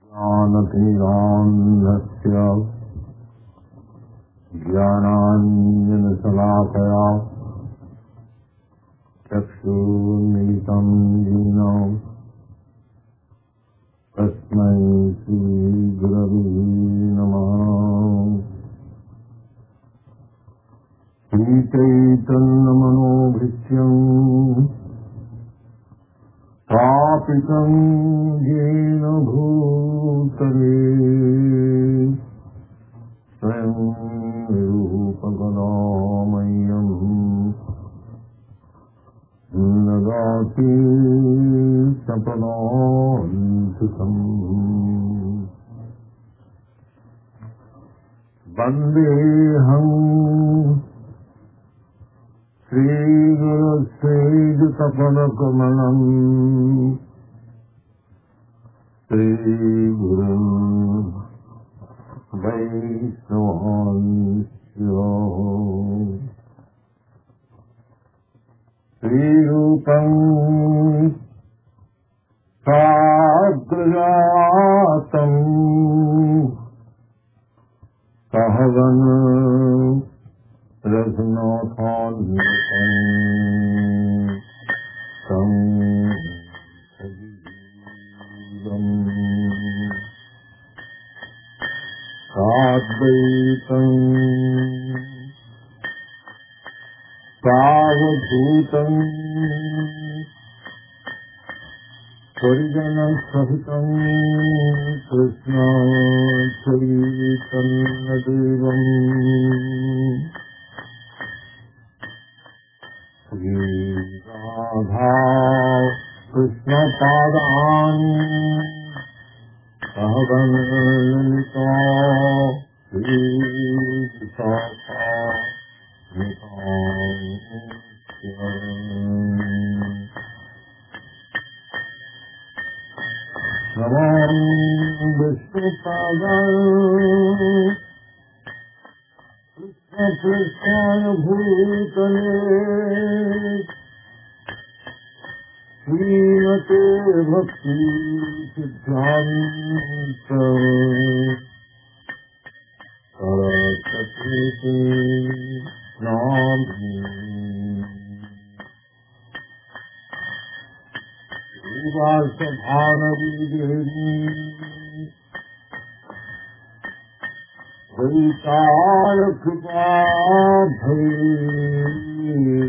ज्ञानतिमिरान्धस्य ज्ञानाञ्जनशलाकया चक्षुर्मिलितं येन तस्मै श्रीगुरवे नमः। श्रीचैतन्यमनोभीष्टं स्थापितं येन भूतले स्वयं रूपकदामह्यं ददाति स्वपदान्तिकम्। वन्देऽहं श्रीगुरुश्रीयुतपदकमलम् श्रीगुरुं वैष्णवांश्च श्रीरूपं साग्रजातं सहगण रघुनाथान्वितं तं सजीवं साद्वैतं सावधूतं परिजनसहितं कृष्ण चैतन्यदेवं श्रीराधा कृष्णपादान् सहगण ललिता श्रीविशाखा नमामि विष्णुपादाय कृष्णपृष्ठाय भूतले श्रीमते भक्ति सिद्धान्त सरस्वती नाम्नि श्रीवासभानवी देवी वैताल कृपा भई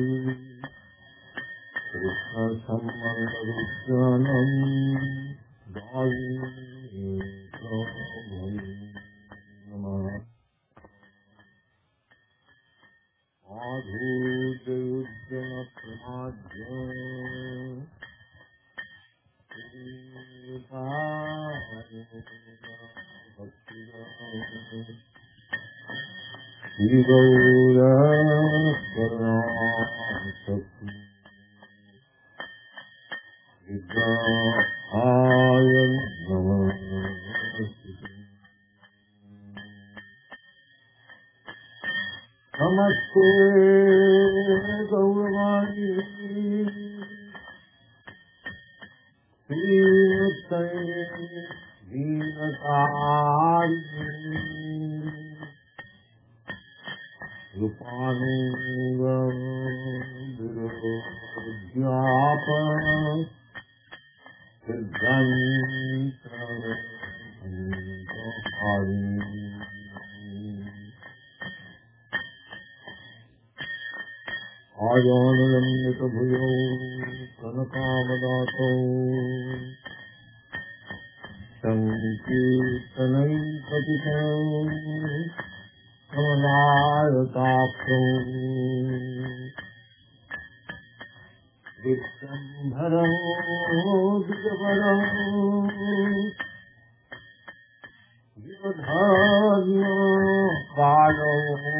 कृष्ण संबंध विज्ञानं गायी नमः। आधुर्ययुज्जन प्रमाज्य श्रीगौरकरुणाशक्ति विद्याय नमः। नमस्ते गौरवाणी श्रीयुक्ते दीनकारिणी रूपानुगं विरोध्यापन सिद्धान्तकारिणी आजानुलम्बितभुजौ कनकावदातौ संकीर्तनैकपितौ कमलायताक्षौ विश्वम्भरौ द्विजवरौ युवधार्यो कालौ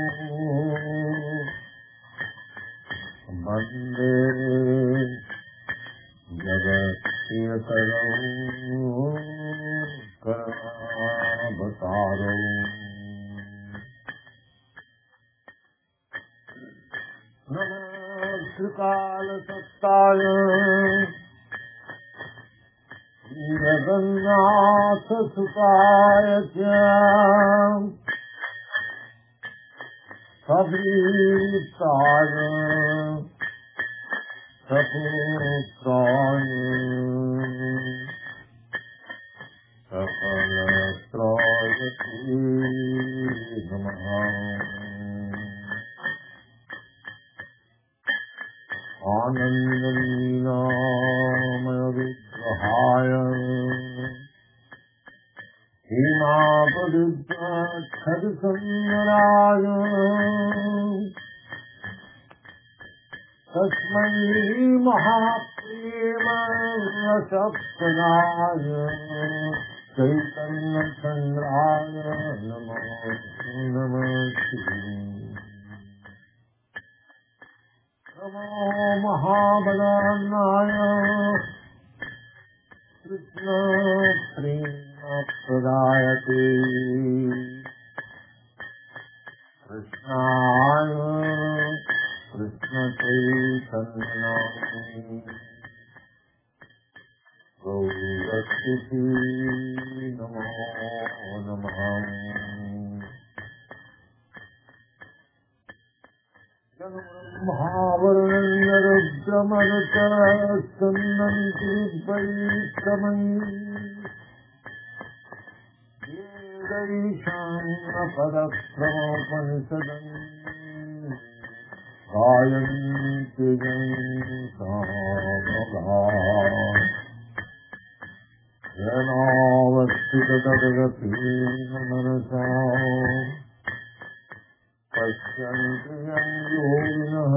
वन्दे जगत्प्रियकरौ करुणावतारौ नमः श्रीकालसत्ताय जगन्नाथ सुताय सभीताय सपुत्राय सकलत्रायते नमः। आनन्दलीलामय विग्रहाय हेमापदुद्धच्छदसंवराय तस्मै महाप्रेमरसप्रदाय चैतन्यचन्द्राय नमो नमस्ते। नमो महाबलाय कृष्णप्रेमप्रदायते कृष्णाय कृष्णचैतन्यनामिने गौरक्षिते नमो नमः। ब्रह्मावरुणरुद्रमरुतस्तन्नन्ति वैक्रमणि वेदैशान्यपदक्रमोपनिषदम् गायन्ति जनावत्सितदगतीन मनसा पश्यन्ति योगिनः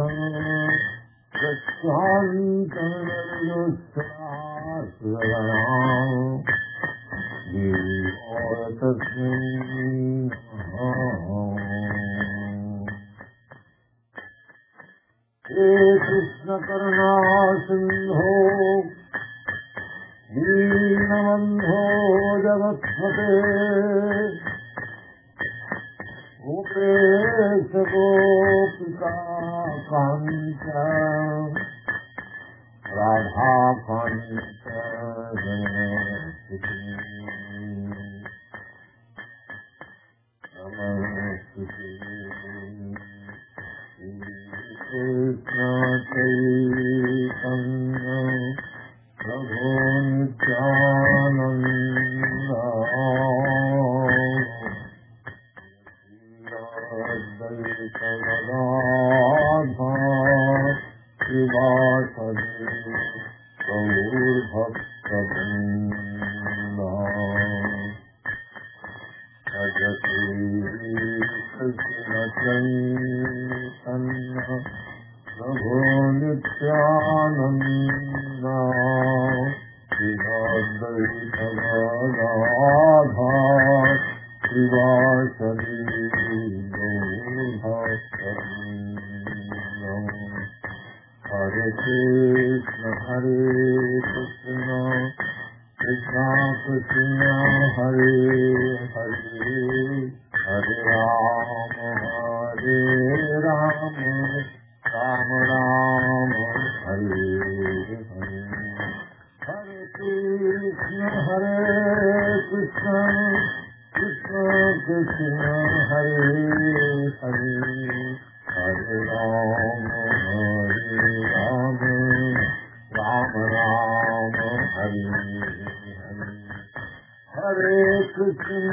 गच्छान्ति तस्मै नमः। हे कृष्ण करुणा सिंधो दीनबन्धो जगत्पते गोपेश गोपिका कान्त राधा कान्त नमस्ते। कृष्ण चैतन्य प्रभु नित्यानन्द अद्वैत गदाधर श्रीवासदि गौरभक्तवृन्द भज श्री कृष्ण चैतन्य प्रभु नित्यानन्द श्रीअद्वैत गदाधर श्रीवासदि गौरभक्तवृन्द। हरे कृष्ण कृष्ण कृष्ण हरे हरे हरे राम राम राम राम हरे हरे। हरे कृष्ण कृष्ण कृष्ण हरे हरे हरे राम राम राम राम हरे हरे। हरे कृष्ण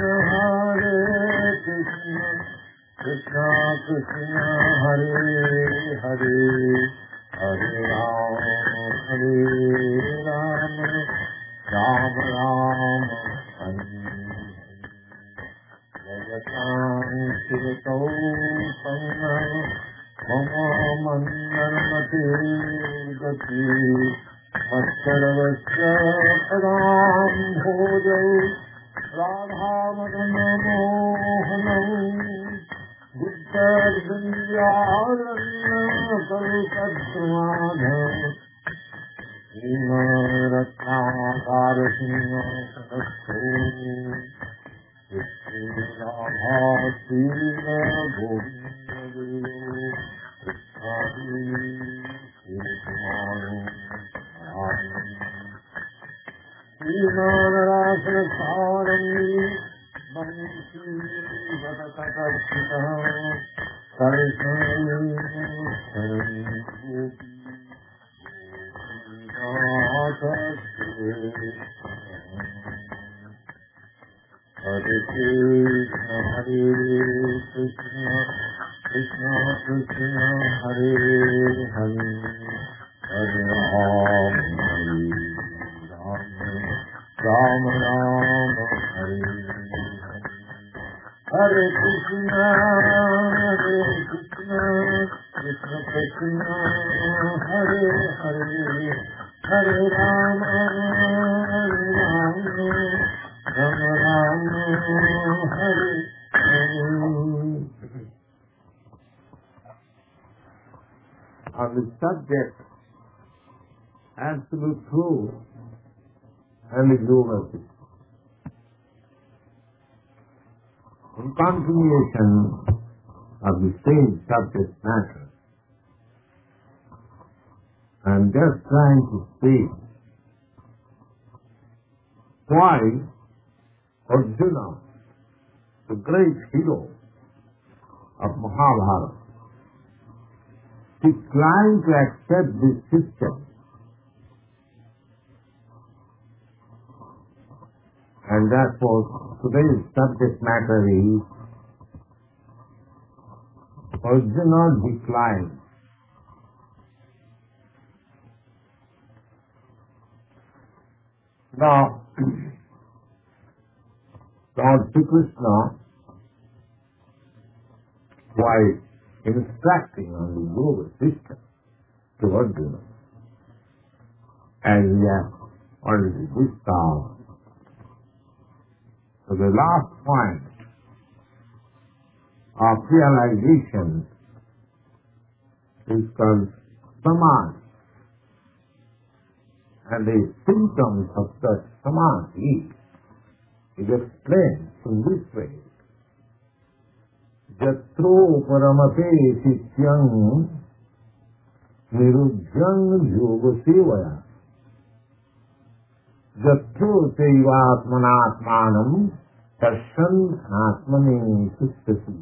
कृष्ण कृष्ण हरे हरे हरे राम राम राम राम हरे हरे। जयकान्तितो मम मन्दन्मते गति मत्सर्वस्य पदाम्भोजौ राधामदनमोहनौ बुद्धविद्यारण्यकल्पद्रुमाधव श्रीरत्नाकारसिंहसदस्थो वीणानरासनसारङ्गी वंशी वदतकर्षितः Krishna Hare Krishna, Hare Krishna, Krishna Krishna, Hare Hare, Hare Ram, Hare Ram, Ram Ram, Hare Hare. Hare Krishna, Hare Krishna, Krishna Krishna, Hare Hare, Hare Ram, Hare Ram, Ram Ram, Hare Hare. On the subject absolute truth and the dualism. In continuation of the same subject matter, I am just trying to see why Arjuna, the great hero of Mahabharata, declined to accept this system, and therefore today's subject matter is Arjuna declined. Now, Lord Sri Krishna, while instructing on the yoga system to Arjuna, as we have already discussed, so the last point of realization is called samadhi, and the symptoms of such samadhi is explained in this way. Jatro paramate sityang nirujjang yoga sevaya jatro seivatmanatmanam tashan atmane sushtasi.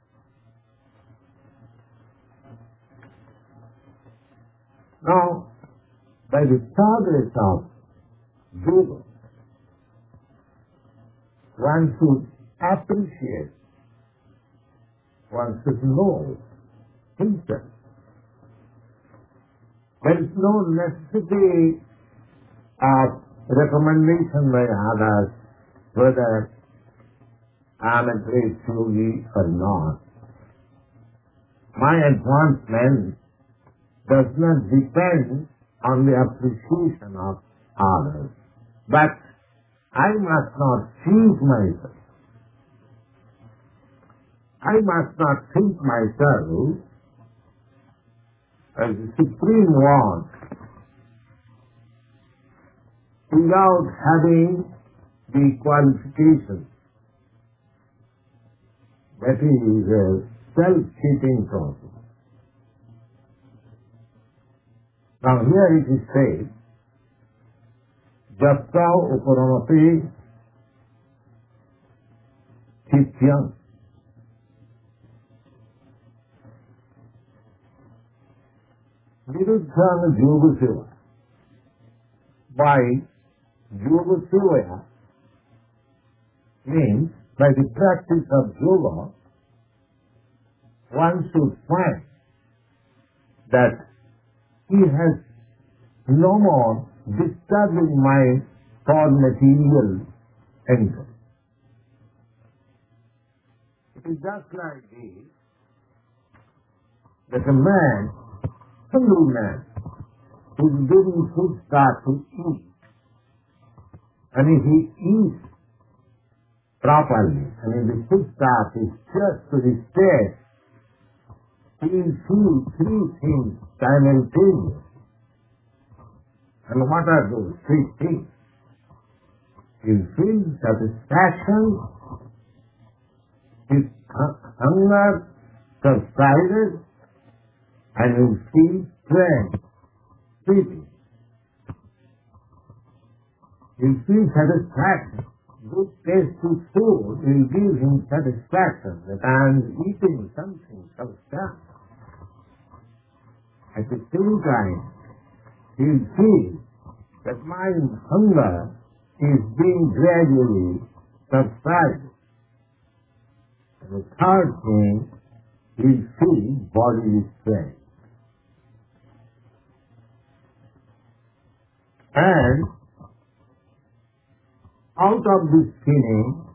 Now, by the progress of yoga, one should appreciate, one should know himself. There is no necessity of recommendation by others whether I am a great yogi or not. My advancement does not depend on the appreciation of others, but I must not choose myself. I must not think myself as the supreme one without having the qualifications. That is a self-cheating process. Now here it is said, Jatra uparamati chityam. Niruddhana yoga seva. By yoga seva means by the practice of yoga, one should find that he has no more disturbing mind for material income. It is just like this, that a man, Hindu man, who is giving foodstuff to eat, and if he eats properly, and if the foodstuff is just to his taste, he will feel three things simultaneously. And what are those three things? He will feel satisfaction, his hunger subsided, and he will feel strength, sleeping. He'll feel satisfaction. Good taste to food will give him satisfaction that I am eating something substantial. At the same time, he'll feel that my hunger is being gradually subsided. And the third thing, he'll feel bodily strength. And out of this feeling,